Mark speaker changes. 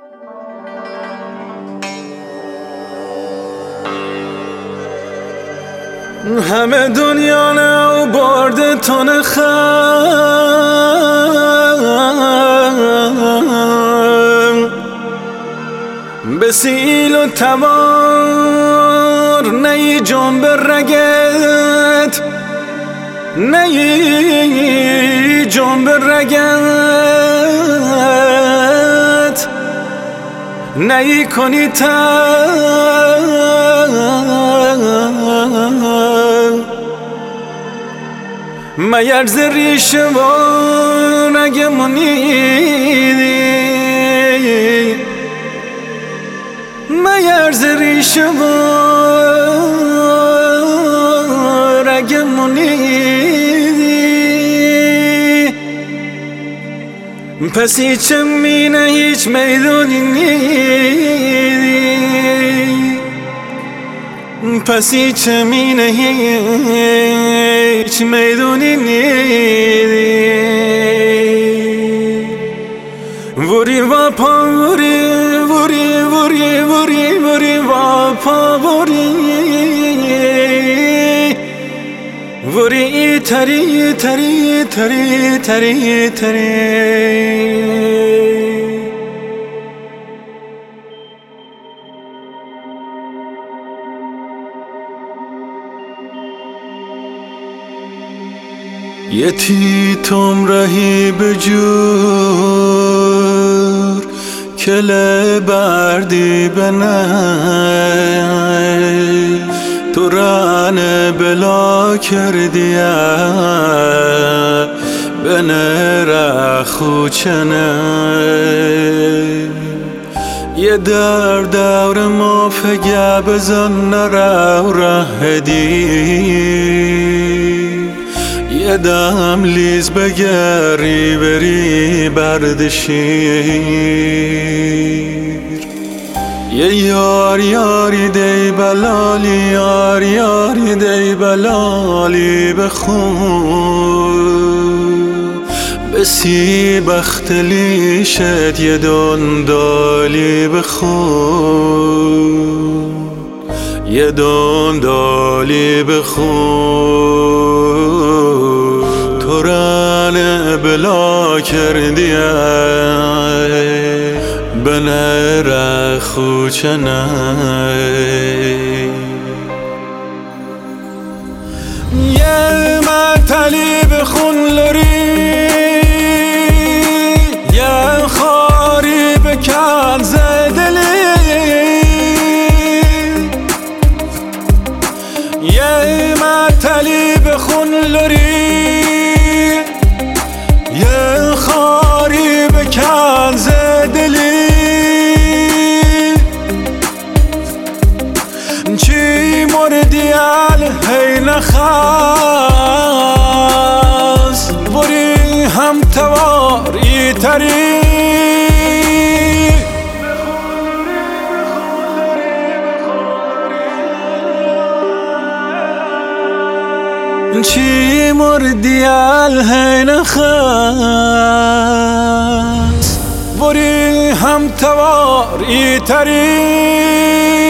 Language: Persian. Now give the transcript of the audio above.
Speaker 1: همه دنیا نه برده تن خم به سیل و تبار نی جنب رگت نی جنب رگت نی کنی میرز ریشه و رگ منیدی میرز ریشه و رگ منیدی پس هیچ مینه هیچ میدونی نیدی پس هیچ مینه هیچ میدونی نیدی وری و پا وری وری وری وری وری و پا وری وری تری تری تری تری تری یتیتم رهی بجور کله بردی بنه تو رانه بلا کردیه بنه رخو چنه یه دور ما فگه بزن نرو رهدی یه دم لیز بگری بری بردشیر یه یار یاری دی بلالی یار یاری دی بلالی بخون بسی بختلی شد یه دندالی بخون یه دندالی بخون تو رانه بلا کردیه بنه رخو چنه یه متلی بخون لری یه خاری بکن زدلی یه متلی بخون لری یه خاری بکن زدلی چی مردی هی نخواست بری هم تواری تری چی مردی هی نخواست بری هم تواری تری